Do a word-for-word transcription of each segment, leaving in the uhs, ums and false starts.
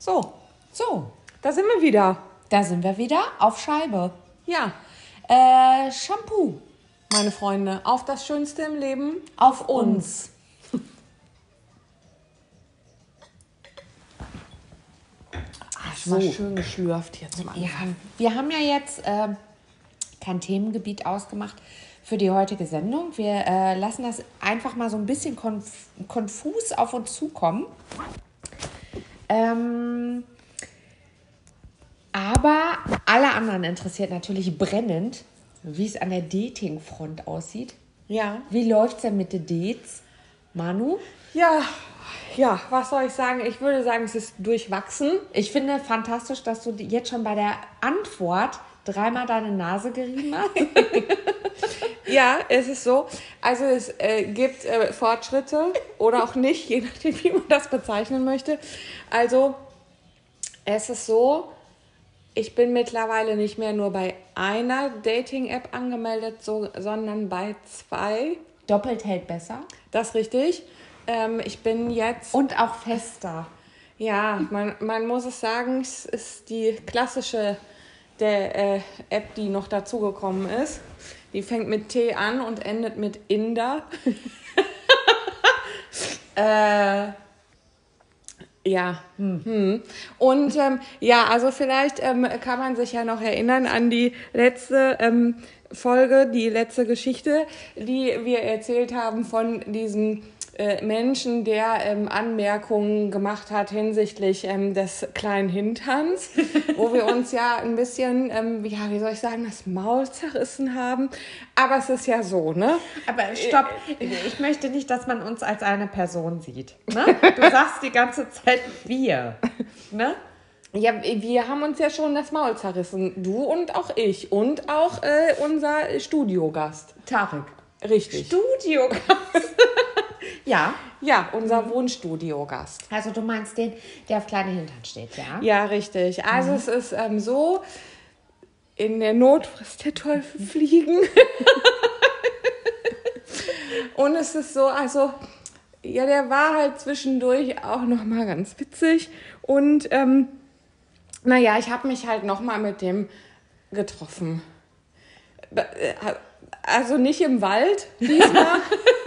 So, So, da sind wir wieder. da sind wir wieder auf Scheibe. Ja, Äh, Shampoo meine Freunde, auf das Schönste im Leben. auf uns. Ach, mal schön geschlürft hier zum Ja, Anfang. wir haben ja jetzt äh, kein Themengebiet ausgemacht für die heutige Sendung. Wir äh, lassen das einfach mal so ein bisschen konf konfus auf uns zukommen. Ähm, aber alle anderen interessiert natürlich brennend, wie es an der Dating-Front aussieht. Ja. Wie läuft's denn mit den Dates, Manu? Ja, ja, was soll ich sagen? Ich würde sagen, es ist durchwachsen. Ich finde fantastisch, dass du jetzt schon bei der Antwort dreimal deine Nase gerieben hast. Ja, es ist so. Also es äh, gibt äh, Fortschritte oder auch nicht, je nachdem, wie man das bezeichnen möchte. Also es ist so, ich bin mittlerweile nicht mehr nur bei einer Dating-App angemeldet, so, sondern bei zwei. Doppelt hält besser. Das ist richtig. Ähm, ich bin jetzt... Und auch fester. Ja, man, man muss es sagen, es ist die klassische der äh, App, die noch dazugekommen ist. Die fängt mit T an und endet mit Inder. äh, ja. Hm. Und ähm, ja, also vielleicht ähm, kann man sich ja noch erinnern an die letzte ähm, Folge, die letzte Geschichte, die wir erzählt haben von diesem äh, Menschen, der ähm, Anmerkungen gemacht hat hinsichtlich ähm, des kleinen Hinterns, wo wir uns ja ein bisschen, ähm, ja, wie soll ich sagen, das Maul zerrissen haben. Aber es ist ja so, ne? Aber stopp, ich möchte nicht, dass man uns als eine Person sieht. Ne? Du sagst die ganze Zeit wir. Ne? Ja, wir haben uns ja schon das Maul zerrissen. Du und auch ich. Und auch äh, unser Studiogast. Tarek. Richtig. Studiogast. Ja. Ja, unser Wohnstudiogast. Also du meinst den, der auf kleine Hintern steht, ja? Ja, richtig. Also es ist ähm, so, in der Not frisst der Teufel fliegen. Und es ist so, also, ja, der war halt zwischendurch auch nochmal ganz witzig. Und, ähm, naja, ich habe mich halt nochmal mit dem getroffen. Also nicht im Wald diesmal,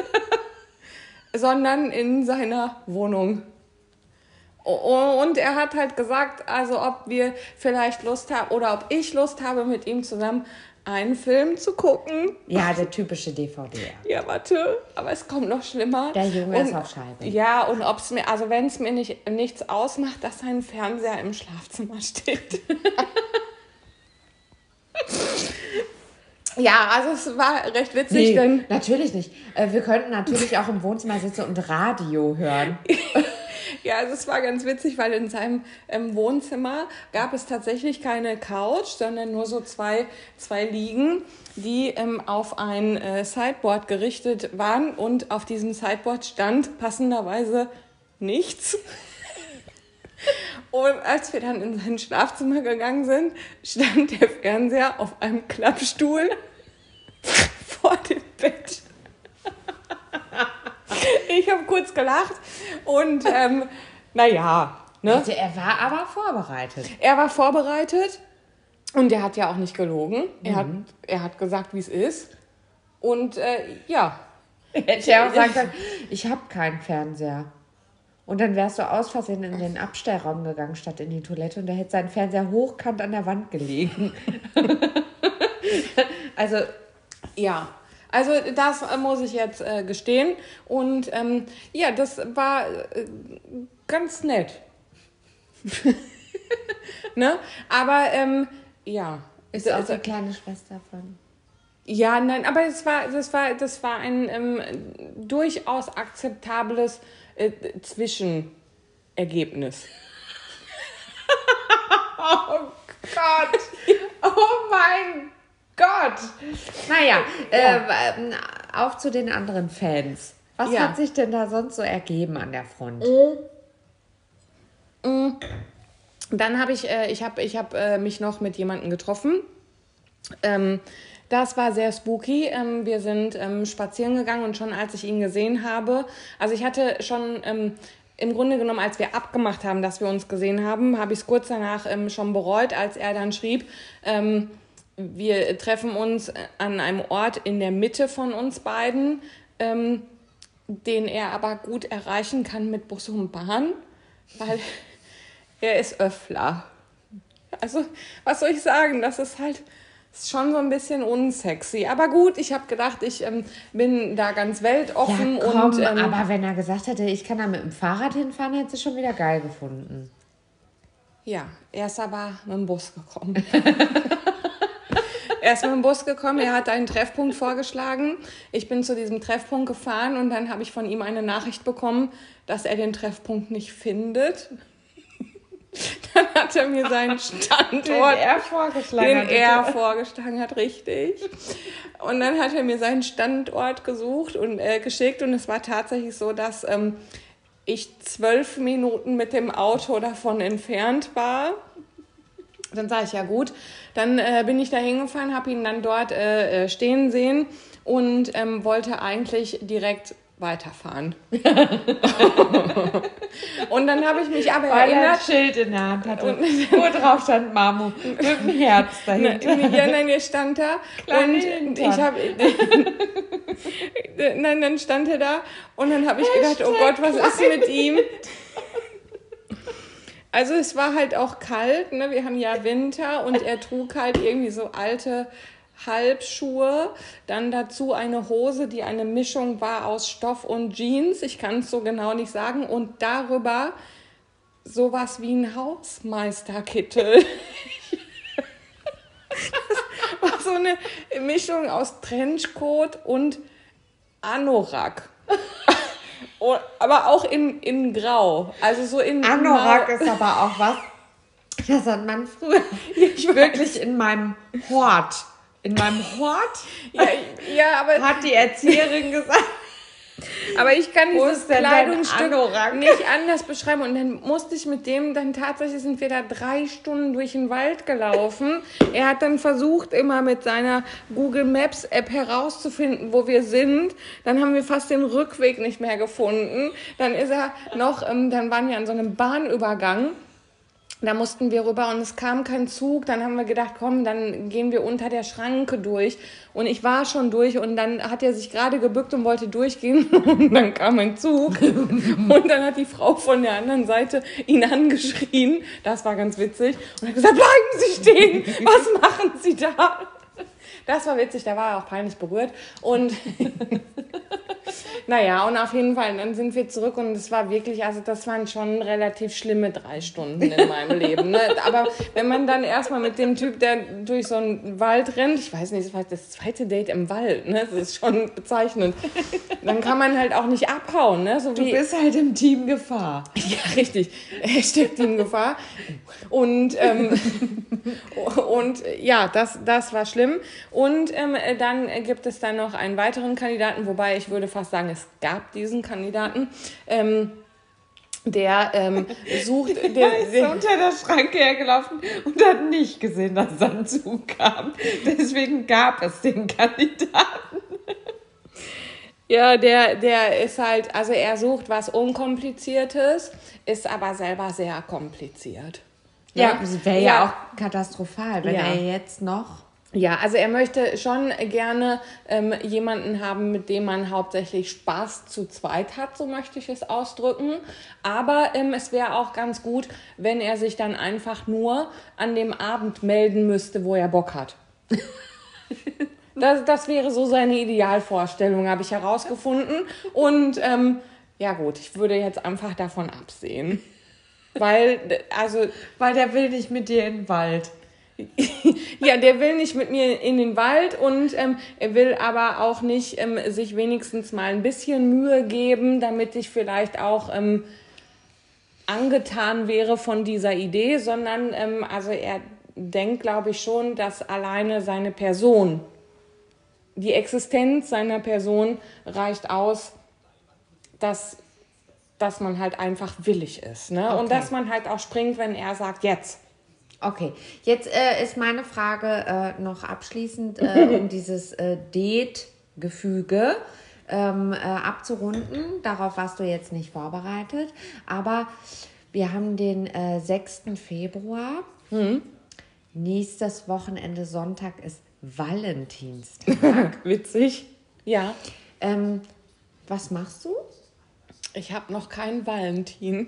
sondern in seiner Wohnung. Und er hat halt gesagt, also ob wir vielleicht Lust haben oder ob ich Lust habe, mit ihm zusammen einen Film zu gucken. Ja, der typische D V D. Ja, warte, aber es kommt noch schlimmer. Der Junge und, ist auf Scheibe. Ja, und ob es mir, also wenn es mir nicht, nichts ausmacht, dass sein Fernseher im Schlafzimmer steht. Ja, also es war recht witzig, Nee, denn natürlich nicht. Äh, Wir könnten natürlich auch im Wohnzimmer sitzen und Radio hören. ja, also es war ganz witzig, weil in seinem ähm, Wohnzimmer gab es tatsächlich keine Couch, sondern nur so zwei, zwei Liegen, die ähm, auf ein äh, Sideboard gerichtet waren und auf diesem Sideboard stand passenderweise nichts. Und als wir dann in sein Schlafzimmer gegangen sind, stand der Fernseher auf einem Klappstuhl vor dem Bett. Ich habe kurz gelacht und ähm, naja, ne? Also er war aber vorbereitet. Er war vorbereitet und er hat ja auch nicht gelogen. Er, hat, er hat gesagt, wie es ist. Und äh, ja. Hätte er auch sagen können, ich habe keinen Fernseher. Und dann wärst du aus Versehen in den Abstellraum gegangen, statt in die Toilette. Und da hätte sein Fernseher hochkant an der Wand gelegen. Also, Ja, also das äh, muss ich jetzt äh, gestehen. Und ähm, ja, das war äh, ganz nett. Ne? Aber ähm, ja. ist auch die kleine Schwester von... Ja, nein, aber es war, das war, das war ein ähm, durchaus akzeptables äh, Zwischenergebnis. Oh Gott! Oh mein Gott! Naja, Ja. äh, auf zu den anderen Fans. Was Ja. hat sich denn da sonst so ergeben an der Front? Dann habe ich, äh, ich habe ich hab, äh, mich noch mit jemandem getroffen. Ähm, das war sehr spooky. Ähm, wir sind ähm, spazieren gegangen und schon als ich ihn gesehen habe, also ich hatte schon ähm, im Grunde genommen, als wir abgemacht haben, dass wir uns gesehen haben, habe ich es kurz danach ähm, schon bereut, als er dann schrieb, ähm, wir treffen uns an einem Ort in der Mitte von uns beiden, ähm, den er aber gut erreichen kann mit Bus und Bahn, weil er ist Öffler. Also, was soll ich sagen? Das ist halt ist schon so ein bisschen unsexy. Aber gut, ich habe gedacht, ich ähm, bin da ganz weltoffen. Ja, komm, und ähm, aber wenn er gesagt hätte, ich kann da mit dem Fahrrad hinfahren, hätte sie schon wieder geil gefunden. Ja, er ist aber mit dem Bus gekommen. Er ist mit dem Bus gekommen, er hat einen Treffpunkt vorgeschlagen. Ich bin zu diesem Treffpunkt gefahren und dann habe ich von ihm eine Nachricht bekommen, dass er den Treffpunkt nicht findet. Dann hat er mir seinen Standort, den er vorgeschlagen den hat. er vorgeschlagen hat, richtig. Und dann hat er mir seinen Standort gesucht und äh, geschickt und es war tatsächlich so, dass ähm, ich zwölf Minuten mit dem Auto davon entfernt war. Dann sage ich, ja gut, dann äh, bin ich da hingefahren, habe ihn dann dort äh, stehen sehen und ähm, wollte eigentlich direkt weiterfahren. Und dann habe ich mich aber Weil erinnert... er ein Schild in der Hand hatte, wo drauf stand Mamu, mit dem Herz dahinter. Ja, nein, der stand da. Kleine und Hintern. ich habe... Nein, dann stand er da und dann habe ich gedacht, oh Gott, was ist mit ihm? Also es war halt auch kalt, ne? Wir haben ja Winter und er trug halt irgendwie so alte Halbschuhe, dann dazu eine Hose, die eine Mischung war aus Stoff und Jeans, ich kann es so genau nicht sagen, und darüber sowas wie ein Hausmeisterkittel. Das war so eine Mischung aus Trenchcoat und Anorak. Oh, aber auch in, in Grau. Also so in Anorak Grau. ist aber auch was, das hat man früher wirklich in meinem Hort. In meinem Hort Ja, ja, aber, hat die Erzieherin gesagt, aber ich kann Wo dieses ist denn dein Kleidungsstück Anorak? nicht anders beschreiben. Und dann musste ich mit dem, dann tatsächlich sind wir da drei Stunden durch den Wald gelaufen. Er hat dann versucht, immer mit seiner Google Maps App herauszufinden, wo wir sind. Dann haben wir fast den Rückweg nicht mehr gefunden. Dann ist er noch, ähm, dann waren wir an so einem Bahnübergang. Da mussten wir rüber und es kam kein Zug. Dann haben wir gedacht, komm, dann gehen wir unter der Schranke durch. Und ich war schon durch und dann hat er sich gerade gebückt und wollte durchgehen. Und dann kam ein Zug. Und dann hat die Frau von der anderen Seite ihn angeschrien. Das war ganz witzig. Und hat gesagt, bleiben Sie stehen. Was machen Sie da? Das war witzig, da war er auch peinlich berührt. Und naja, und auf jeden Fall, dann sind wir zurück und es war wirklich, also das waren schon relativ schlimme drei Stunden in meinem Leben. Ne? Aber wenn man dann erstmal mit dem Typ, der durch so einen Wald rennt, ich weiß nicht, das war das zweite Date im Wald, ne? Das ist schon bezeichnend. Dann kann man halt auch nicht abhauen. Ne? So du wie, bist halt im Team Gefahr. ja, richtig. Hashtag Team Gefahr. Und, ähm, und ja, das, das war schlimm. Und ähm, dann gibt es dann noch einen weiteren Kandidaten, wobei ich würde fast sagen, es gab diesen Kandidaten, ähm, der ähm, sucht... Der, Der ist der, unter der Schranke hergelaufen und hat nicht gesehen, dass ein Zug kam. Deswegen gab es den Kandidaten. ja, der, der ist halt, also er sucht was Unkompliziertes, ist aber selber sehr kompliziert. Ja, Ne? das wäre ja. ja auch katastrophal, wenn Ja. er jetzt noch... Ja, also er möchte schon gerne ähm, jemanden haben, mit dem man hauptsächlich Spaß zu zweit hat, so möchte ich es ausdrücken. Aber ähm, es wäre auch ganz gut, wenn er sich dann einfach nur an dem Abend melden müsste, wo er Bock hat. das, das wäre so seine Idealvorstellung, habe ich herausgefunden. Und ähm, ja gut, ich würde jetzt einfach davon absehen. Weil, also... Weil der will nicht mit dir in den Wald. Ja, der will nicht mit mir in den Wald und ähm, er will aber auch nicht ähm, sich wenigstens mal ein bisschen Mühe geben, damit ich vielleicht auch ähm, angetan wäre von dieser Idee, sondern ähm, also er denkt, glaube ich, schon, dass alleine seine Person, die Existenz seiner Person reicht aus, dass, dass man halt einfach willig ist. Ne? Okay. Und dass man halt auch springt, wenn er sagt, jetzt. Okay, jetzt äh, ist meine Frage äh, noch abschließend äh, um dieses äh, Date-Gefüge. ähm, äh, abzurunden. Darauf warst du jetzt nicht vorbereitet. Aber wir haben den äh, sechsten Februar. Hm. Nächstes Wochenende Sonntag ist Valentinstag. Witzig. Ja. Ähm, was machst du? Ich habe noch keinen Valentin.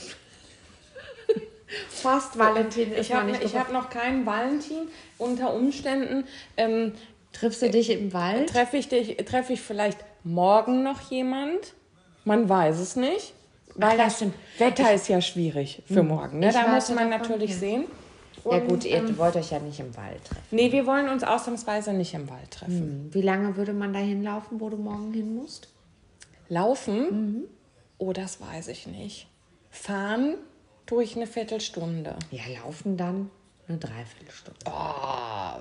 Fast Valentin ist Ich habe noch nicht ich hab noch keinen Valentin. Unter Umständen ähm, Triffst du dich im Wald? treffe ich, dich- treffe ich vielleicht morgen noch jemand. Man weiß es nicht. Weil Ach, ja, das stimmt. Wetter ist ja schwierig für morgen. Ne? ich Da warte muss man davon, natürlich ja. sehen. Ja Und, gut, ihr ähm, wollt euch ja nicht im Wald treffen. Nee, wir wollen uns ausnahmsweise nicht im Wald treffen. Hm. Wie lange würde man da hinlaufen, wo du morgen hin musst? Laufen? Oh, das weiß ich nicht. Fahren tue ich eine Viertelstunde. Ja, laufen dann eine Dreiviertelstunde. Oh,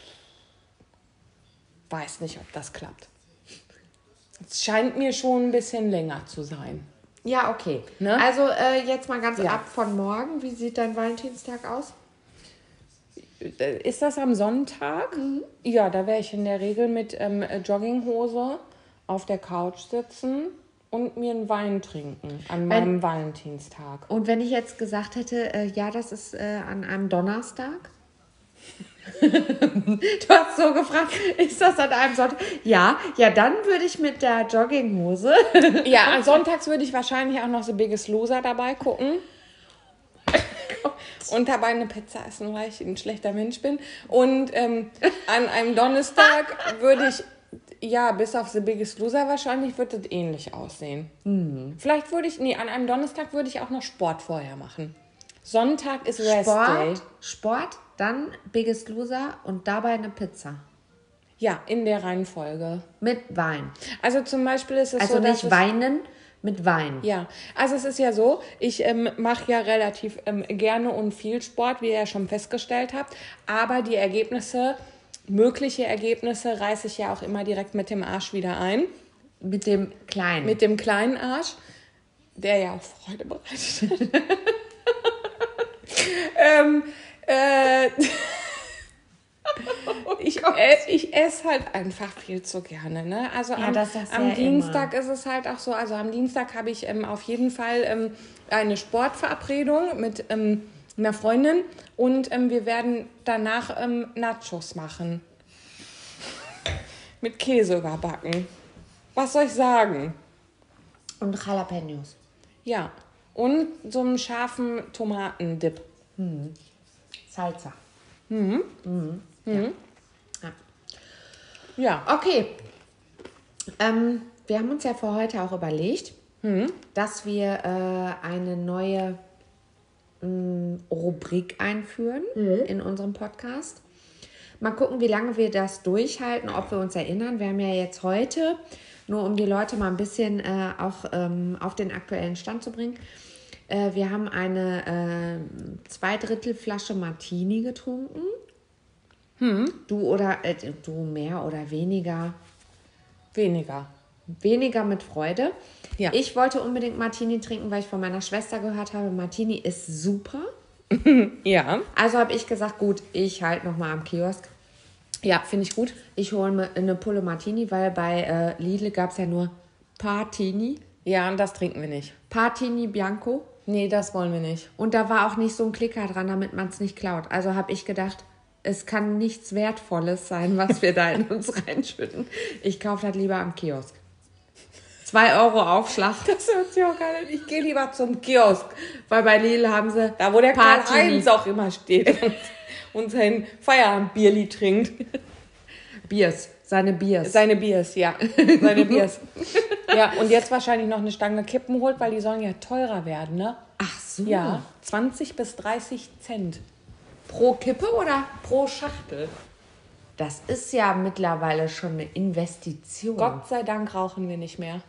weiß nicht, ob das klappt. Es scheint mir schon ein bisschen länger zu sein. Ja, okay. Ne? Also äh, jetzt mal ganz Ja. ab von morgen. Wie sieht dein Valentinstag aus? Ist das am Sonntag? Ja, da werde ich in der Regel mit ähm, Jogginghose auf der Couch sitzen und mir einen Wein trinken an meinem Valentinstag. Und wenn ich jetzt gesagt hätte, äh, ja, das ist äh, an einem Donnerstag? Du hast so gefragt, ist das an einem Sonntag? Ja, ja, dann würde ich mit der Jogginghose. Ja, an sonntags würde ich wahrscheinlich auch noch The Biggest Loser dabei gucken. Und dabei eine Pizza essen, weil ich ein schlechter Mensch bin. Und ähm, an einem Donnerstag würde ich, ja, bis auf The Biggest Loser wahrscheinlich, wird das ähnlich aussehen. Mhm. Vielleicht würde ich, nee, an einem Donnerstag würde ich auch noch Sport vorher machen. Sonntag ist Rest Day. Sport, Sport, dann Biggest Loser und dabei eine Pizza. Ja, in der Reihenfolge. Mit Wein. Also zum Beispiel ist es Also so, dass nicht es, weinen, mit Wein. Ja, also es ist ja so, ich ähm, mache ja relativ ähm, gerne und viel Sport, wie ihr ja schon festgestellt habt, aber die Ergebnisse, mögliche Ergebnisse, reiße ich ja auch immer direkt mit dem Arsch wieder ein. Mit dem Kleinen. Mit dem kleinen Arsch, der ja auch Freude bereitet. ähm, äh, ich, äh, ich esse halt einfach viel zu gerne. Ne? Also Ja, am, das sagst du am ja Dienstag ist es halt auch so, also am Dienstag habe ich ähm, auf jeden Fall ähm, eine Sportverabredung mit ähm, einer Freundin und ähm, wir werden danach ähm, Nachos machen. Mit Käse überbacken. Was soll ich sagen? Und Jalapenos. Ja. Und so einen scharfen Tomatendip. Salsa. Mhm. Ja. Ja. Okay. Ähm, wir haben uns ja für heute auch überlegt, dass wir äh, eine neue mh, Rubrik einführen in unserem Podcast. Mal gucken, wie lange wir das durchhalten, ob wir uns erinnern. Wir haben ja jetzt heute, nur um die Leute mal ein bisschen äh, auch ähm, auf den aktuellen Stand zu bringen, äh, wir haben eine äh, Zweidrittelflasche Martini getrunken. Du oder äh, du mehr oder weniger, Weniger. weniger mit Freude. Ja. Ich wollte unbedingt Martini trinken, weil ich von meiner Schwester gehört habe, Martini ist super. Ja. Also habe ich gesagt, gut, ich halt nochmal am Kiosk. Ja, finde ich gut. Ich hole mir eine Pulle Martini, weil bei äh, Lidl gab es ja nur Partini. Ja, und das trinken wir nicht. Partini Bianco. Nee, das wollen wir nicht. Und da war auch nicht so ein Klicker dran, damit man es nicht klaut. Also habe ich gedacht, es kann nichts Wertvolles sein, was wir da in uns reinschütten. Ich kaufe das lieber am Kiosk. Zwei Euro Aufschlag. Das hört sich auch gar nicht. Ich gehe lieber zum Kiosk. Weil bei Lidl haben sie Da, wo der Partini. Karl-Heinz auch immer steht und, und sein Feierabendbierli trinkt. Biers. Seine Biers. Seine Biers, ja. Seine Biers. Ja, und jetzt wahrscheinlich noch eine Stange Kippen holt, weil die sollen ja teurer werden, ne? Ach so. Ja, zwanzig bis dreißig Cent Pro Kippe oder? pro Schachtel. Das ist ja mittlerweile schon eine Investition. Gott sei Dank rauchen wir nicht mehr.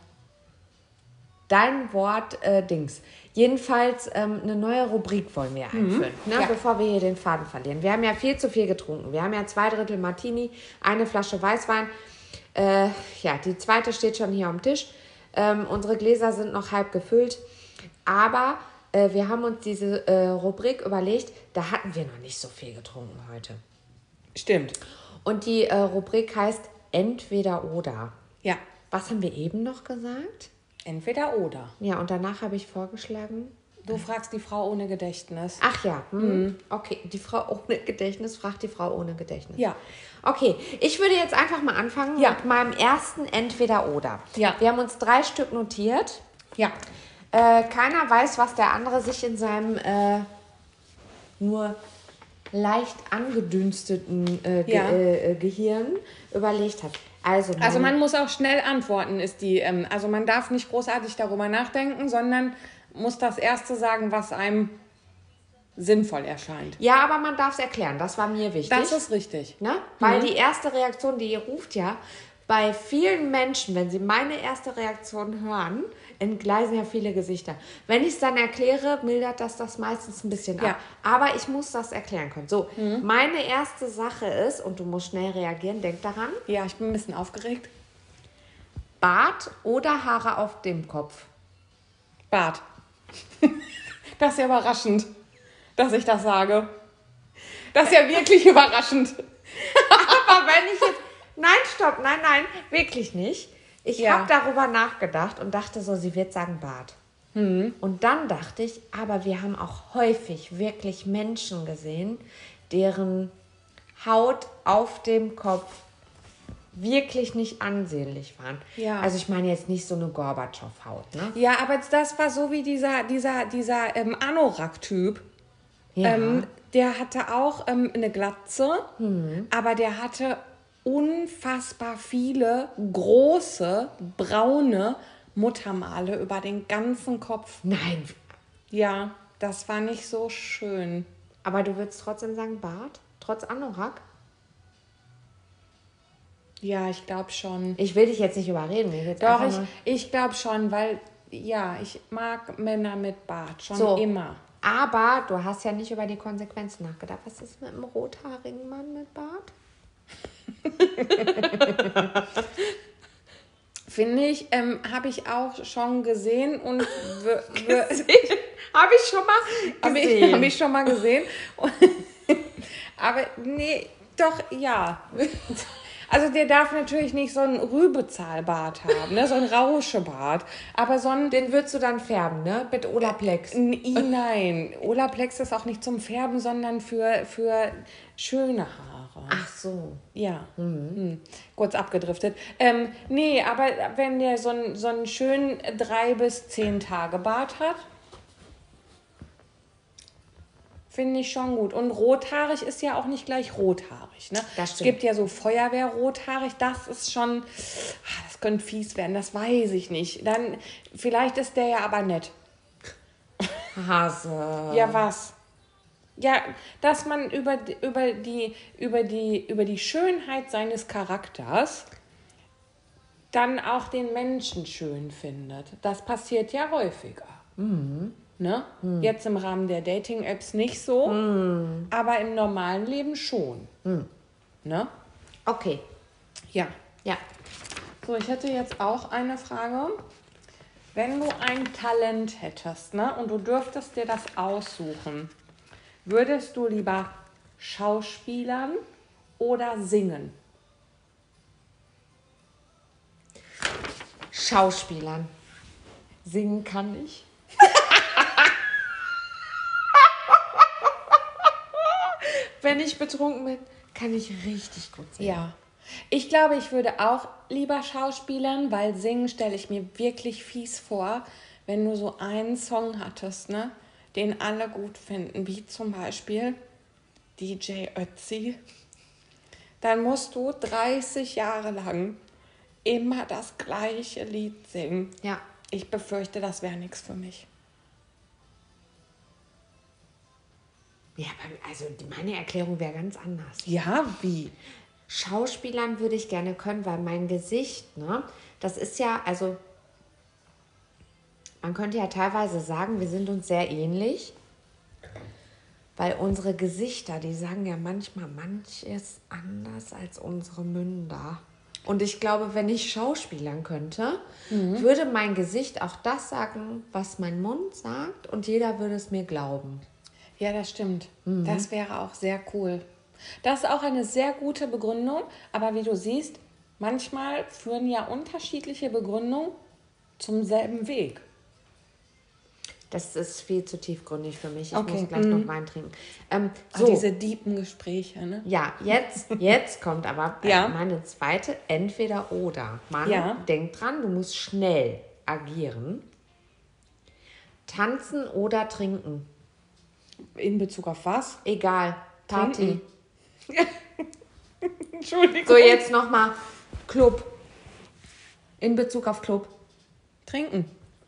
Dein Wort, äh, Dings. Jedenfalls ähm, eine neue Rubrik wollen wir einführen, ne? Ja. Bevor wir hier den Faden verlieren. Wir haben ja viel zu viel getrunken. Wir haben ja zwei Drittel Martini, eine Flasche Weißwein. Äh, ja, die zweite steht schon hier am Tisch. Ähm, unsere Gläser sind noch halb gefüllt. Aber äh, wir haben uns diese äh, Rubrik überlegt, da hatten wir noch nicht so viel getrunken heute. Stimmt. Und die äh, Rubrik heißt Entweder oder. Ja. Was haben wir eben noch gesagt? Entweder oder. Ja, und danach habe ich vorgeschlagen... Du fragst die Frau ohne Gedächtnis. Ach ja, hm. mhm. Okay, die Frau ohne Gedächtnis fragt die Frau ohne Gedächtnis. Ja. Okay, ich würde jetzt einfach mal anfangen ja. mit meinem ersten Entweder-Oder. Ja. Wir haben uns drei Stück notiert. Ja. Äh, keiner weiß, was der andere sich in seinem äh, nur leicht angedünsteten äh, Ge ja. äh, Gehirn überlegt hat. Also, also man muss auch schnell antworten, ist die. Ähm, also man darf nicht großartig darüber nachdenken, sondern muss das Erste sagen, was einem sinnvoll erscheint. Ja, aber man darf es erklären. Das war mir wichtig. Das ist richtig. Ne? Weil mhm. die erste Reaktion, die ihr ruft, ja, bei vielen Menschen, wenn sie meine erste Reaktion hören, entgleisen ja viele Gesichter. Wenn ich es dann erkläre, mildert das das meistens ein bisschen ab. Ja. Aber ich muss das erklären können. So, mhm. meine erste Sache ist, und du musst schnell reagieren, denk daran. Ja, ich bin ein bisschen aufgeregt. Bart oder Haare auf dem Kopf? Bart. Das ist ja überraschend, dass ich das sage. Das ist ja wirklich überraschend. Aber wenn ich jetzt... Nein, stopp, nein, nein, wirklich nicht. Ich ja. habe darüber nachgedacht und dachte so, sie wird sagen Bart. Hm. Und dann dachte ich, aber wir haben auch häufig wirklich Menschen gesehen, deren Haut auf dem Kopf wirklich nicht ansehnlich waren. Ja. Also ich meine jetzt nicht so eine Gorbatschow-Haut, ne? Ja, aber das war so wie dieser, dieser, dieser ähm, Anorak-Typ. Ja. Ähm, der hatte auch ähm, eine Glatze, hm. aber der hatte unfassbar viele große, braune Muttermale über den ganzen Kopf. Nein. Ja, das war nicht so schön. Aber du würdest trotzdem sagen Bart? Trotz Anorak? Ja, ich glaube schon. Ich will dich jetzt nicht überreden. Mir jetzt Doch, ich, ich glaube schon, weil, ja, ich mag Männer mit Bart schon so. Immer. Aber du hast ja nicht über die Konsequenzen nachgedacht. Was ist mit einem rothaarigen Mann mit Bart? Finde ich, ähm, habe ich auch schon gesehen und habe ich schon mal gesehen. Habe ich, hab ich schon mal gesehen. Aber nee, doch, ja. Also der darf natürlich nicht so einen Rübezahlbart haben, ne? So einen Rauschebart. Aber so einen... Den würdest du dann färben, ne? Mit Olaplex. Äh, nein, Olaplex ist auch nicht zum Färben, sondern für, für schöne Haare. Ach so. Ja, mhm. hm. Kurz abgedriftet. Ähm, nee, aber wenn der so einen, so einen schönen drei bis zehn Tage Bart hat, finde ich schon gut. Und rothaarig ist ja auch nicht gleich rothaarig. Ne? Das es gibt ja so Feuerwehr-rothaarig. Das ist schon, das könnte fies werden, das weiß ich nicht. Dann, vielleicht ist der ja aber nett. Hase. Ja, was? Ja, dass man über, über, die, über, die, über die Schönheit seines Charakters dann auch den Menschen schön findet. Das passiert ja häufiger. Mhm. Ne? Hm. Jetzt im Rahmen der Dating-Apps nicht so, hm. aber im normalen Leben schon. Hm. Ne? Okay. Ja. Ja. So, ich hätte jetzt auch eine Frage. Wenn du ein Talent hättest, ne, und du dürftest dir das aussuchen, würdest du lieber schauspielern oder singen? Schauspielern. Singen kann ich. Wenn ich betrunken bin, kann ich richtig gut singen. Ja. Ich glaube, ich würde auch lieber schauspielern, weil singen stelle ich mir wirklich fies vor, wenn du so einen Song hattest, ne, den alle gut finden, wie zum Beispiel D J Ötzi. Dann musst du dreißig Jahre lang immer das gleiche Lied singen. Ja. Ich befürchte, das wäre nichts für mich. Ja, also meine Erklärung wäre ganz anders. Ja, wie? Schauspielern würde ich gerne können, weil mein Gesicht, ne, das ist ja, also man könnte ja teilweise sagen, wir sind uns sehr ähnlich, weil unsere Gesichter, die sagen ja manchmal manches anders als unsere Münder. Und ich glaube, wenn ich schauspielern könnte, mhm. würde mein Gesicht auch das sagen, was mein Mund sagt, und jeder würde es mir glauben. Ja, das stimmt. Mhm. Das wäre auch sehr cool. Das ist auch eine sehr gute Begründung, aber wie du siehst, manchmal führen ja unterschiedliche Begründungen zum selben Weg. Das ist viel zu tiefgründig für mich. Ich Okay, muss gleich mm. noch Wein trinken. Ähm, So. so, Diese tiefen Gespräche, ne? ja, jetzt, jetzt kommt aber äh, Ja. meine zweite Entweder-Oder. Manu, Ja. denk dran, du musst schnell agieren. Tanzen oder trinken. In Bezug auf was? Egal. Party. Trinken. Entschuldigung. So, jetzt nochmal Club. In Bezug auf Club. Trinken.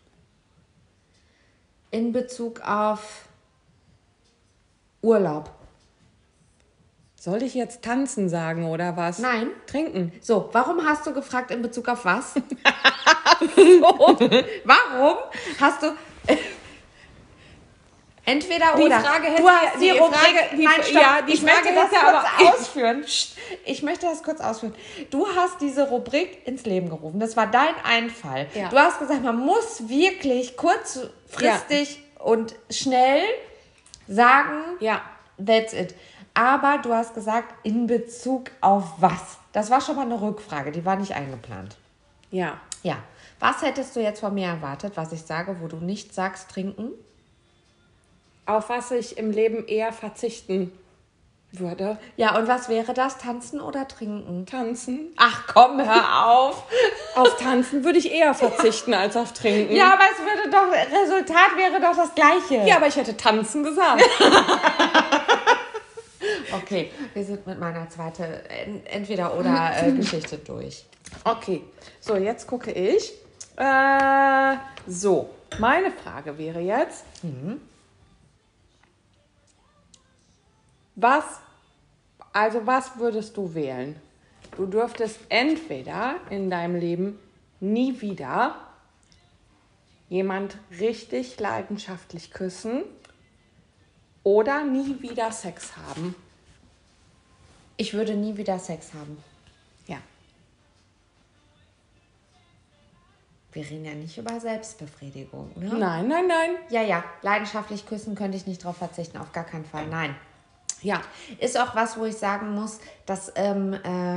In Bezug auf Urlaub. Soll ich jetzt tanzen sagen oder was? Nein. Trinken. So, warum hast du gefragt in Bezug auf was? Warum hast du entweder Die oder? Frage hätte du hast die die Rubrik, Frage- die- nein, stopp, ja, die ich möchte Frage das hätte kurz aber- ausführen. Psst, ich möchte das kurz ausführen. Du hast diese Rubrik ins Leben gerufen. Das war dein Einfall. Ja. Du hast gesagt, man muss wirklich kurzfristig und schnell sagen, Ja. that's it. Aber du hast gesagt, in Bezug auf was? Das war schon mal eine Rückfrage, die war nicht eingeplant. Ja. Ja. Was hättest du jetzt von mir erwartet, was ich sage, wo du nicht sagst, trinken? Auf was ich im Leben eher verzichten würde. Ja, und was wäre das? Tanzen oder trinken? Tanzen. Ach komm, hör auf. Auf Tanzen würde ich eher verzichten als auf Trinken. Ja, aber es würde doch, Resultat wäre doch das gleiche. Ja, aber ich hätte tanzen gesagt. Okay, wir sind mit meiner zweiten Entweder-oder-Geschichte durch. Okay, so jetzt gucke ich. Äh, so, meine Frage wäre jetzt, was, also was würdest du wählen? Du dürftest entweder in deinem Leben nie wieder jemand richtig leidenschaftlich küssen oder nie wieder Sex haben. Ich würde nie wieder Sex haben. Ja. Wir reden ja nicht über Selbstbefriedigung, ne? Nein, nein, nein. Ja, ja, leidenschaftlich küssen könnte ich nicht drauf verzichten, auf gar keinen Fall, nein. Ja. Ist auch was, wo ich sagen muss, dass, ähm, äh,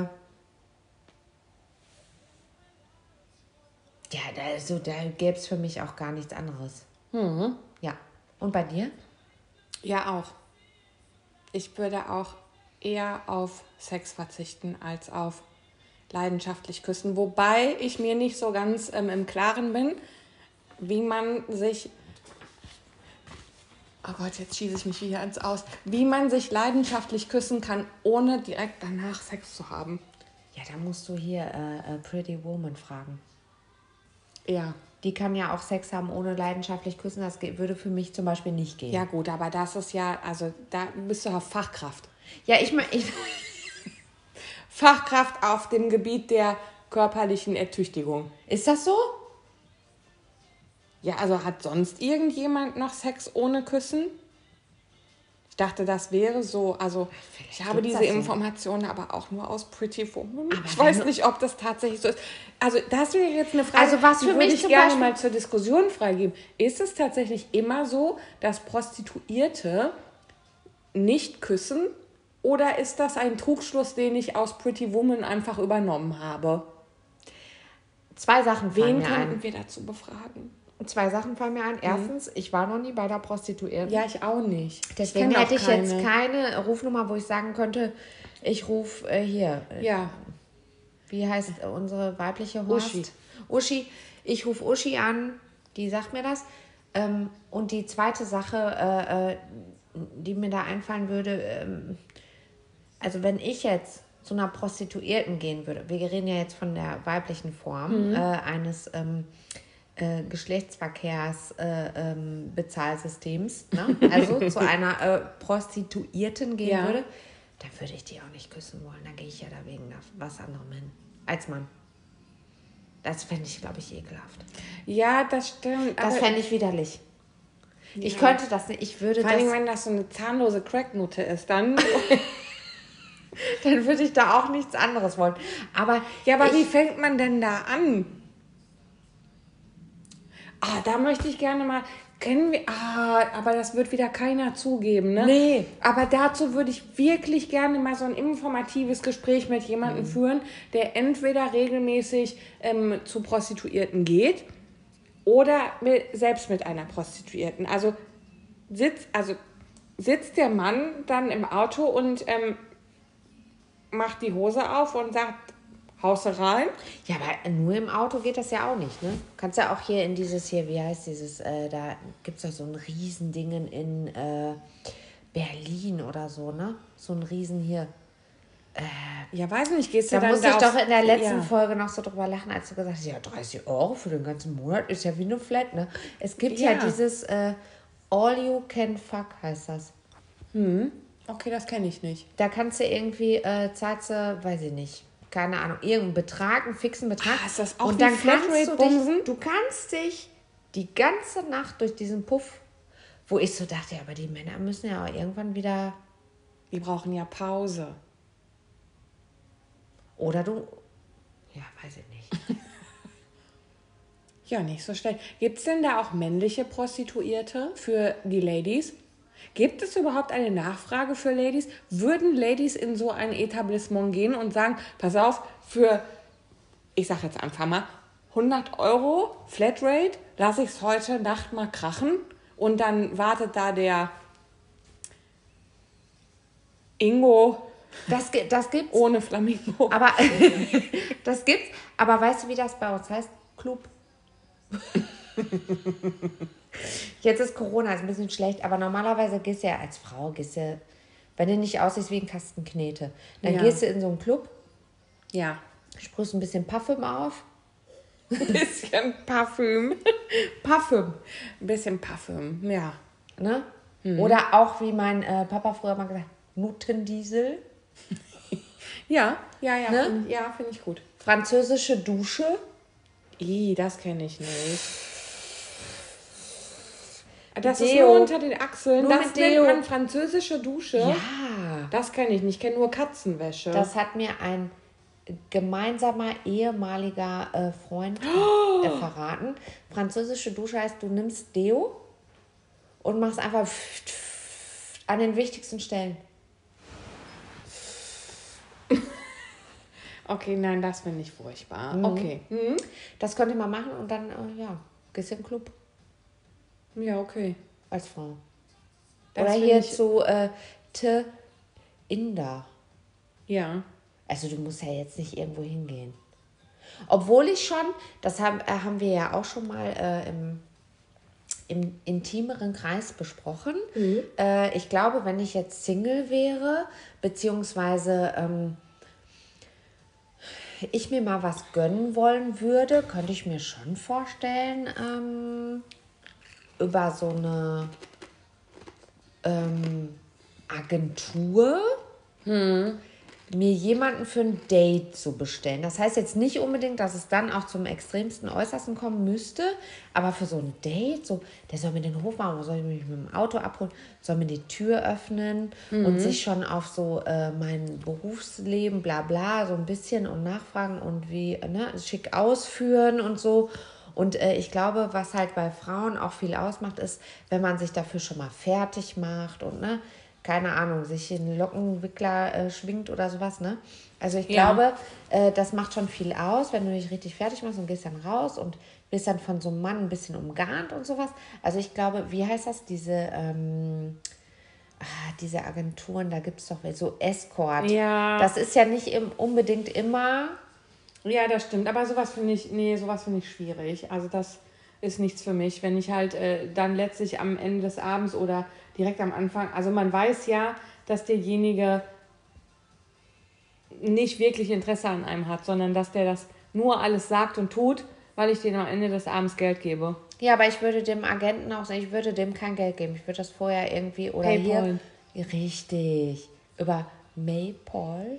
ja, da, also, da gäbe es für mich auch gar nichts anderes. Mhm. Ja. Und bei dir? Ja, auch. Ich würde auch eher auf Sex verzichten als auf leidenschaftlich küssen. Wobei ich mir nicht so ganz ähm, im Klaren bin, wie man sich... Oh Gott, jetzt schieße ich mich wieder ins Aus. Wie man sich leidenschaftlich küssen kann, ohne direkt danach Sex zu haben. Ja, da musst du hier äh, äh, Pretty Woman fragen. Ja. Die kann ja auch Sex haben, ohne leidenschaftlich küssen. Das ge- würde für mich zum Beispiel nicht gehen. Ja gut, aber das ist ja, also da bist du ja Fachkraft. Ja, ich meine... Ich, Fachkraft auf dem Gebiet der körperlichen Ertüchtigung. ist das so? Ja, also hat sonst irgendjemand noch Sex ohne Küssen? Ich dachte, das wäre so, also ich habe gibt's diese das so. Informationen aber auch nur aus Pretty Woman. Aber Ich wenn weiß du- nicht, ob das tatsächlich so ist. Also das wäre jetzt eine Frage, Also was die für würde mich ich zum gerne Beispiel- mal zur Diskussion freigeben. Ist es tatsächlich immer so, dass Prostituierte nicht küssen? Oder ist das ein Trugschluss, den ich aus Pretty Woman einfach übernommen habe? Zwei Sachen fallen Wen mir könnten ein. wir dazu befragen? Zwei Sachen fallen mir ein. Erstens, ich war noch nie bei der Prostituierten. Ja, ich auch nicht. Deswegen kenn auch hätte ich keine. jetzt keine Rufnummer, wo ich sagen könnte, ich rufe äh, hier. äh, Ja, Wie heißt unsere weibliche Horst? Uschi. Uschi. Ich rufe Uschi an, die sagt mir das. Ähm, und die zweite Sache, äh, äh, die mir da einfallen würde, ähm, also wenn ich jetzt zu einer Prostituierten gehen würde, wir reden ja jetzt von der weiblichen Form äh, eines ähm, äh, Geschlechtsverkehrs äh, ähm, Bezahlsystems, ne? Also zu einer äh, Prostituierten gehen Ja. würde, dann würde ich die auch nicht küssen wollen. Dann gehe ich ja da wegen was anderem hin als Mann. Das fände ich, glaube ich, ekelhaft. ja, das stimmt. Das aber fände ich widerlich. Ich Ja. könnte das nicht. Ich würde vor allem, das. wenn das so eine zahnlose Cracknutte ist, dann... Dann würde ich da auch nichts anderes wollen. Aber ja, aber ich, wie fängt man denn da an? Ah, da möchte ich gerne mal... Kennen wir, ah, aber das wird wieder keiner zugeben, ne? Nee. Aber dazu würde ich wirklich gerne mal so ein informatives Gespräch mit jemandem mhm. führen, der entweder regelmäßig ähm, zu Prostituierten geht oder mit, selbst mit einer Prostituierten. Also sitzt, also sitzt der Mann dann im Auto und ähm, macht die Hose auf und sagt, haust du rein? Ja, aber nur im Auto geht das ja auch nicht, ne? Du kannst ja auch hier in dieses hier, wie heißt dieses, äh, da gibt es doch so ein Riesendingen in äh, Berlin oder so, ne? So ein Riesen hier. Äh, ja, weiß nicht, gehst du da dann musste da ich doch in der letzten ja. Folge noch so drüber lachen, als du gesagt hast, ja, dreißig Euro für den ganzen Monat ist ja wie eine Flat, ne? Es gibt ja, ja dieses äh, All You Can Fuck, heißt das. Hm. Okay, das kenne ich nicht. Da kannst du irgendwie, äh, zahlst du, weiß ich nicht, keine Ahnung, irgendeinen Betrag, einen fixen Betrag. Ah, ist das auch und dann kannst du bumsen? dich, du kannst dich die ganze Nacht durch diesen Puff, wo ich so dachte, ja, aber die Männer müssen ja auch irgendwann wieder... Die brauchen ja Pause. Oder du... Ja, weiß ich nicht. Ja, nicht so schlecht. Gibt es denn da auch männliche Prostituierte für die Ladies? Gibt es überhaupt eine Nachfrage für Ladies? Würden Ladies in so ein Etablissement gehen und sagen, pass auf, für, ich sag jetzt einfach mal, hundert Euro Flatrate, lasse ich es heute Nacht mal krachen und dann wartet da der Ingo das, das gibt's. ohne Flamingo. Aber das gibt's. Aber weißt du, wie das bei uns heißt? Club. Jetzt ist Corona, ist ein bisschen schlecht, aber normalerweise gehst du ja als Frau, gehst du, wenn du nicht aussiehst wie ein Kasten Knete, dann ja. gehst du in so einen Club, ja. sprühst ein bisschen Parfüm auf. Ein bisschen Parfüm. Parfüm. Ein bisschen Parfüm, ja. Ne? Mhm. Oder auch, wie mein äh, Papa früher mal gesagt hat, Nuttendiesel. ja, ja, ja, ne? find, ja, finde ich gut. Französische Dusche. Ih, das kenne ich nicht. Das Deo. ist nur unter den Achseln. Nur das nennt man französische Dusche. Ja. Das kenne ich nicht. Ich kenne nur Katzenwäsche. Das hat mir ein gemeinsamer ehemaliger äh, Freund oh. äh, verraten. Französische Dusche heißt, du nimmst Deo und machst einfach an den wichtigsten Stellen. Okay, nein, das finde ich furchtbar. Mhm. Okay. Mhm. Das könnte man machen und dann, äh, ja, gehst du im Club. Ja, okay. Als Frau. Das Oder hier ich... zu äh, Te Inder. Ja. Also du musst ja jetzt nicht irgendwo hingehen. Obwohl ich schon, das haben, äh, haben wir ja auch schon mal äh, im, im intimeren Kreis besprochen. Mhm. Äh, ich glaube, wenn ich jetzt Single wäre, beziehungsweise ähm, ich mir mal was gönnen wollen würde, könnte ich mir schon vorstellen, ähm, über so eine ähm, Agentur hm. mir jemanden für ein Date zu bestellen. Das heißt jetzt nicht unbedingt, dass es dann auch zum extremsten Äußersten kommen müsste, aber für so ein Date, so, der soll mir den Hof machen, soll ich mich mit dem Auto abholen, soll mir die Tür öffnen mhm. und sich schon auf so äh, mein Berufsleben, bla bla, so ein bisschen und nachfragen und wie, ne, schick ausführen und so. Und äh, ich glaube, was halt bei Frauen auch viel ausmacht, ist, wenn man sich dafür schon mal fertig macht und, ne, keine Ahnung, sich in einen Lockenwickler äh, schwingt oder sowas, ne? Also ich ja. glaube, äh, das macht schon viel aus, wenn du dich richtig fertig machst und gehst dann raus und bist dann von so einem Mann ein bisschen umgarnt und sowas. Also ich glaube, wie heißt das, diese, ähm, ah, diese Agenturen, da gibt es doch so Escort. Ja. Das ist ja nicht im, unbedingt immer... Ja, das stimmt. Aber sowas finde ich, nee, sowas finde ich schwierig. Also das ist nichts für mich, wenn ich halt äh, dann letztlich am Ende des Abends oder direkt am Anfang, also man weiß ja, dass derjenige nicht wirklich Interesse an einem hat, sondern dass der das nur alles sagt und tut, weil ich dem am Ende des Abends Geld gebe. Ja, aber ich würde dem Agenten auch sagen, ich würde dem kein Geld geben. Ich würde das vorher irgendwie, oder PayPal. Hier, richtig, über Maypal.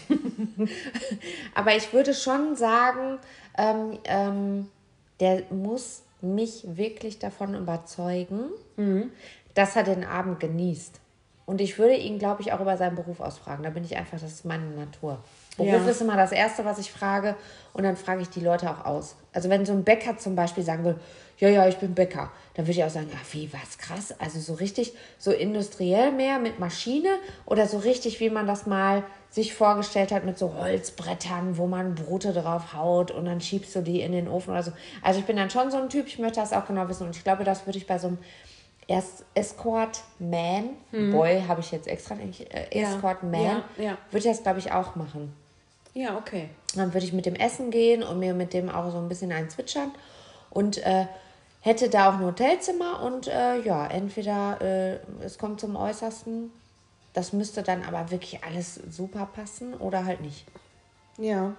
Aber ich würde schon sagen, ähm, ähm, der muss mich wirklich davon überzeugen, mhm. dass er den Abend genießt. Und ich würde ihn, glaube ich, auch über seinen Beruf ausfragen. Da bin ich einfach, das ist meine Natur. Beruf Ja. ist immer das Erste, was ich frage. Und dann frage ich die Leute auch aus. Also wenn so ein Bäcker zum Beispiel sagen will, ja, ja, ich bin Bäcker, dann würde ich auch sagen, ja, wie, was, krass. Also so richtig, so industriell mehr mit Maschine oder so richtig, wie man das mal sich vorgestellt hat mit so Holzbrettern, wo man Brote drauf haut und dann schiebst du die in den Ofen oder so. Also ich bin dann schon so ein Typ, ich möchte das auch genau wissen. Und ich glaube, das würde ich bei so einem Erst Escort Man, Boy habe ich jetzt extra nicht, äh, Ja, Escort Man, ja, ja. würde ich das, glaube ich, auch machen. Ja, okay. Dann würde ich mit dem essen gehen und mir mit dem auch so ein bisschen einzwitschern und äh, hätte da auch ein Hotelzimmer und äh, ja, entweder äh, es kommt zum Äußersten, das müsste dann aber wirklich alles super passen oder halt nicht. Ja.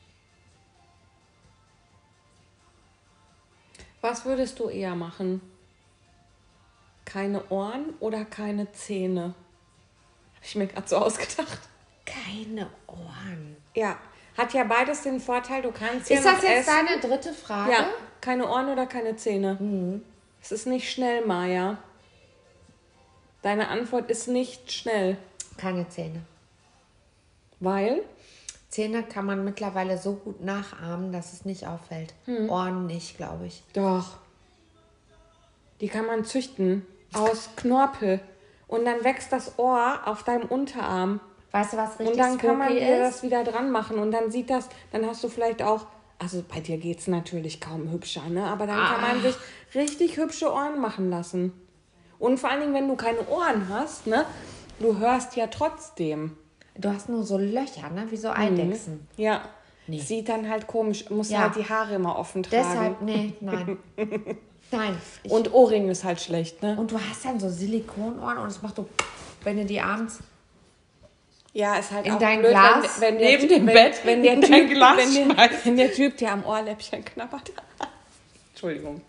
Was würdest du eher machen? Keine Ohren oder keine Zähne? Habe ich mir gerade so ausgedacht. Keine Ohren. Ja, hat ja beides den Vorteil, du kannst ja Ist das noch jetzt essen. deine dritte Frage? Ja, keine Ohren oder keine Zähne. Mhm. Es ist nicht schnell, Maja. Deine Antwort ist nicht schnell. Keine Zähne. Weil? Zähne kann man mittlerweile so gut nachahmen, dass es nicht auffällt. Ohren nicht, glaube ich. Doch. Die kann man züchten aus Knorpel. Und dann wächst das Ohr auf deinem Unterarm. Weißt du, was richtig Und dann kann man spooky dir ist? das wieder dran machen. Und dann sieht das, dann hast du vielleicht auch, also bei dir geht es natürlich kaum hübscher, ne? Aber dann kann man sich richtig hübsche Ohren machen lassen. Und vor allen Dingen, wenn du keine Ohren hast, ne? Du hörst ja trotzdem. Du hast nur so Löcher, ne? Wie so Eidechsen. Ja. Nee. Sieht dann halt komisch, musst Ja. halt die Haare immer offen tragen. Deshalb, nee, nein. Nein. Ich, und, Und Ohrring ist halt schlecht, ne? und du hast dann so Silikonohren und es macht so, wenn du die abends Ja, ist halt in auch dein blöd, Glas wenn, wenn der, neben dem wenn, Bett wenn der in Typ, dein Glas wenn, der, schmeißt. wenn der Typ dir am Ohrläppchen knabbert. Entschuldigung.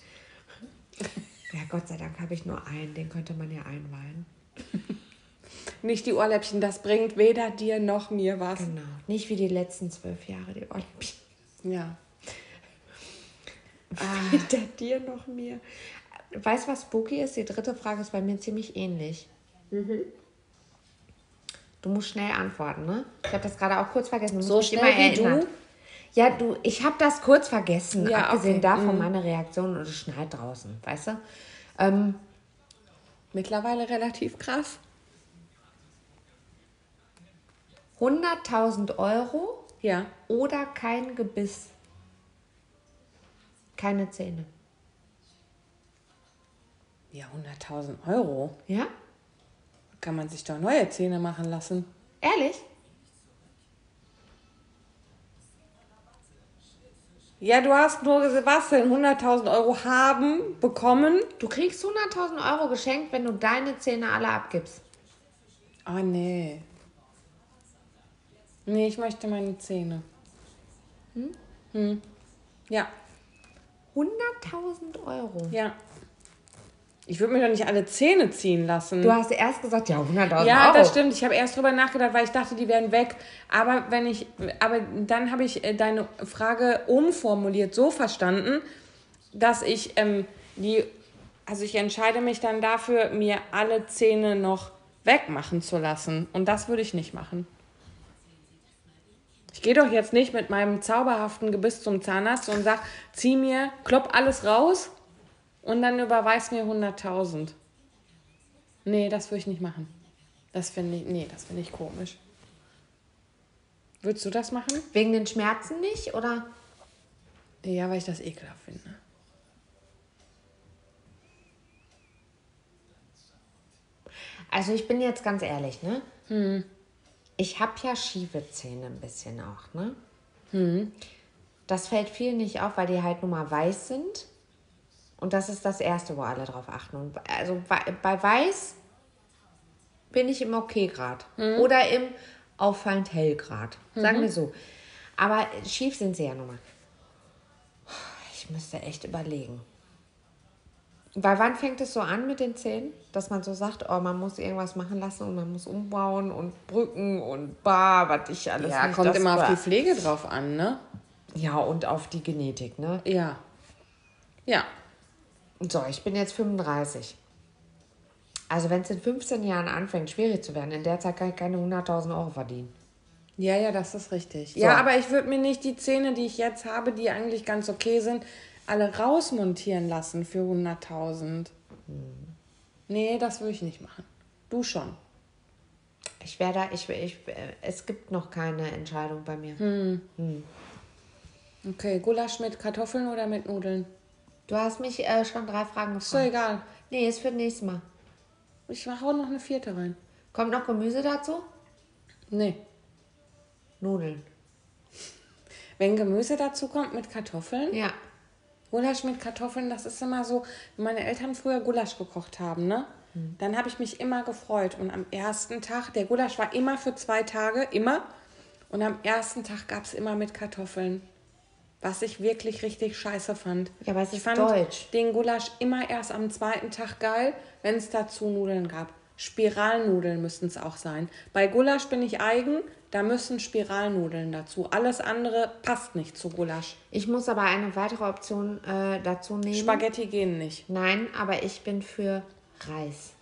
Ja, Gott sei Dank habe ich nur einen, den könnte man ja einweihen. Nicht die Ohrläppchen, das bringt weder dir noch mir was. Genau. Nicht wie die letzten zwölf Jahre, die Olympia. Ja. Weder dir noch mir. Weißt du, was spooky ist? Die dritte Frage ist bei mir ziemlich ähnlich. Du musst schnell antworten, ne? Ich habe das gerade auch kurz vergessen. Du musst So mich schnell wie erinnern. du? Ja, du, ich habe das kurz vergessen. Ja, abgesehen okay. davon meine Reaktion und es schneit draußen, weißt du? Ähm, Mittlerweile relativ krass. hunderttausend Euro Ja. oder kein Gebiss. Keine Zähne. Ja, hunderttausend Euro. Ja? Kann man sich doch neue Zähne machen lassen. Ehrlich? Ja, du hast nur gesagt, was denn? hunderttausend Euro haben, bekommen. Du kriegst hunderttausend Euro geschenkt, wenn du deine Zähne alle abgibst. Oh, nee. Nee, ich möchte meine Zähne. Hm? Hm. Ja, hunderttausend Euro. ja. Ich würde mir doch nicht alle Zähne ziehen lassen. Du hast erst gesagt, ja, hunderttausend Ja, Euro. das stimmt. Ich habe erst drüber nachgedacht, weil ich dachte, die wären weg. Aber wenn ich, aber dann habe ich äh, deine Frage umformuliert, so verstanden, dass ich ähm, die, also ich entscheide mich dann dafür, mir alle Zähne noch wegmachen zu lassen. Und das würde ich nicht machen. Ich gehe doch jetzt nicht mit meinem zauberhaften Gebiss zum Zahnarzt und sag, zieh mir, klopp alles raus und dann überweis mir hunderttausend. Nee, das würde ich nicht machen. Das finde ich, nee, das finde ich komisch. Würdest du das machen? Wegen den Schmerzen nicht, oder? Ja, weil ich das ekelhaft finde. Also ich bin jetzt ganz ehrlich, ne? Hm. Ich habe ja schiefe Zähne ein bisschen auch, ne? Hm. Das fällt vielen nicht auf, weil die halt nun mal weiß sind. Und das ist das Erste, wo alle drauf achten. Und also bei, bei weiß bin ich im Okay-Grad. Hm. Oder im auffallend hellgrad. Sagen Mhm. wir so. Aber schief sind sie ja nun mal. Ich müsste echt überlegen. Weil wann fängt es so an mit den Zähnen? Dass man so sagt, oh, man muss irgendwas machen lassen und man muss umbauen und Brücken und bah, was ich alles Ja, nicht. kommt das immer auf war- die Pflege drauf an, ne? Ja, und auf die Genetik, ne? Ja. Ja. So, ich bin jetzt fünfunddreißig. Also wenn es in fünfzehn Jahren anfängt, schwierig zu werden, in der Zeit kann ich keine hunderttausend Euro verdienen. Ja, ja, das ist richtig. So. Ja, aber ich würde mir nicht die Zähne, die ich jetzt habe, die eigentlich ganz okay sind, alle rausmontieren lassen für hunderttausend. Hm. Nee, das würde ich nicht machen. Du schon. Ich werde, ich, ich, es gibt noch keine Entscheidung bei mir. Hm. Hm. Okay, Gulasch mit Kartoffeln oder mit Nudeln? Du hast mich äh, schon drei Fragen gefragt. Ist doch egal. Nee, ist für das nächste Mal. Ich hau noch eine vierte rein. Kommt noch Gemüse dazu? Nee. Nudeln. Wenn Gemüse dazu kommt mit Kartoffeln? Ja. Gulasch mit Kartoffeln, das ist immer so, wenn meine Eltern früher Gulasch gekocht haben, ne? Hm. Dann habe ich mich immer gefreut. Und am ersten Tag, der Gulasch war immer für zwei Tage, immer. Und am ersten Tag gab es immer mit Kartoffeln. Was ich wirklich richtig scheiße fand. Ja, aber es ich ist fand deutsch. Den Gulasch immer erst am zweiten Tag geil, wenn es dazu Nudeln gab. Spiralnudeln müssten es auch sein. Bei Gulasch bin ich eigen, da müssen Spiralnudeln dazu. Alles andere passt nicht zu Gulasch. Ich muss aber eine weitere Option äh, dazu nehmen. Spaghetti gehen nicht. Nein, aber ich bin für Reis.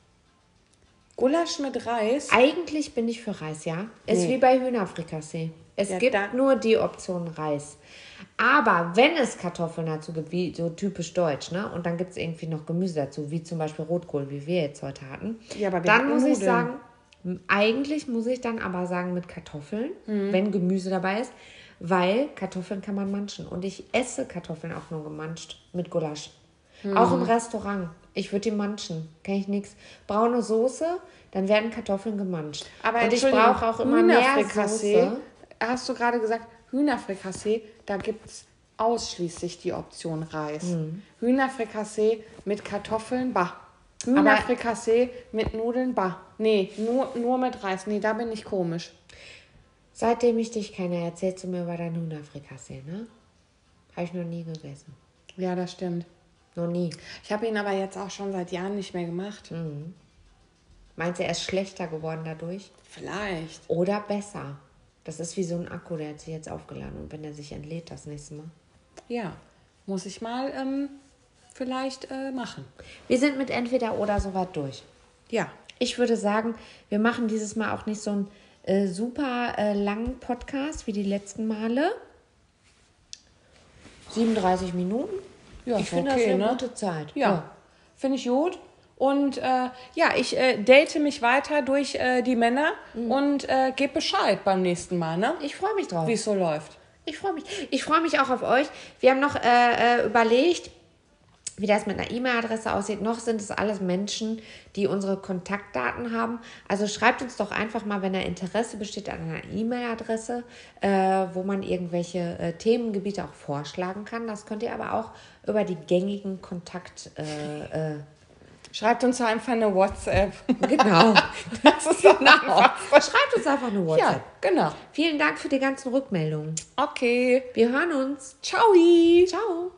Gulasch mit Reis? Eigentlich bin ich für Reis, ja. Ist Nee. wie bei Hühnerfrikassee. Es Ja, gibt da- nur die Option Reis. Aber wenn es Kartoffeln dazu gibt, wie so typisch deutsch, ne? Und dann gibt es irgendwie noch Gemüse dazu, wie zum Beispiel Rotkohl, wie wir jetzt heute hatten. Ja, aber wir dann hatten muss ich Nudeln. sagen, m- eigentlich muss ich dann aber sagen mit Kartoffeln, Mhm. wenn Gemüse dabei ist, weil Kartoffeln kann man manchen. Und ich esse Kartoffeln auch nur gemanscht mit Gulasch. Mhm. Auch im Restaurant. Ich würde die manchen. Kenne ich nichts. Braune Soße, dann werden Kartoffeln gemanscht. Aber Und ich Entschuldigung, brauche auch immer mehr Hühnerfrikassee, Soße. hast du gerade gesagt, Hühnerfrikassee, da gibt es ausschließlich die Option Reis. Mhm. Hühnerfrikassee mit Kartoffeln, bah. Hühnerfrikassee mit Nudeln, bah. Nee, nur, nur mit Reis. Nee, da bin ich komisch. Seitdem ich dich kenne, erzählst du mir über deinen Hühnerfrikassee, ne? Habe ich noch nie gegessen. Ja, das stimmt. Noch nie. Ich habe ihn aber jetzt auch schon seit Jahren nicht mehr gemacht. Mhm. Meinst du, er ist schlechter geworden dadurch? Vielleicht. Oder besser? Das ist wie so ein Akku, der hat sich jetzt aufgeladen. Und wenn er sich entlädt das nächste Mal? Ja, muss ich mal ähm, vielleicht äh, machen. Wir sind mit entweder oder soweit durch. Ja. Ich würde sagen, wir machen dieses Mal auch nicht so einen äh, super äh, langen Podcast wie die letzten Male. siebenunddreißig Minuten. Ja, ich ist finde, okay, das ist eine ne? gute Zeit. Ja, finde ich gut. Und äh, ja, ich äh, date mich weiter durch äh, die Männer und äh, gebe Bescheid beim nächsten Mal, ne? Ich freue mich drauf. Wie es so läuft. Ich freue mich. Ich freue mich auch auf euch. Wir haben noch äh, äh, überlegt, wie das mit einer E-Mail-Adresse aussieht. Noch sind es alles Menschen, die unsere Kontaktdaten haben. Also schreibt uns doch einfach mal, wenn da Interesse besteht an einer E-Mail-Adresse, äh, wo man irgendwelche äh, Themengebiete auch vorschlagen kann. Das könnt ihr aber auch über die gängigen Kontakt... Äh, äh, Schreibt uns einfach eine WhatsApp. genau. Das ist genau. Schreibt uns einfach eine WhatsApp. Ja, genau. Vielen Dank für die ganzen Rückmeldungen. Okay. Wir hören uns. Ciao. Ciao.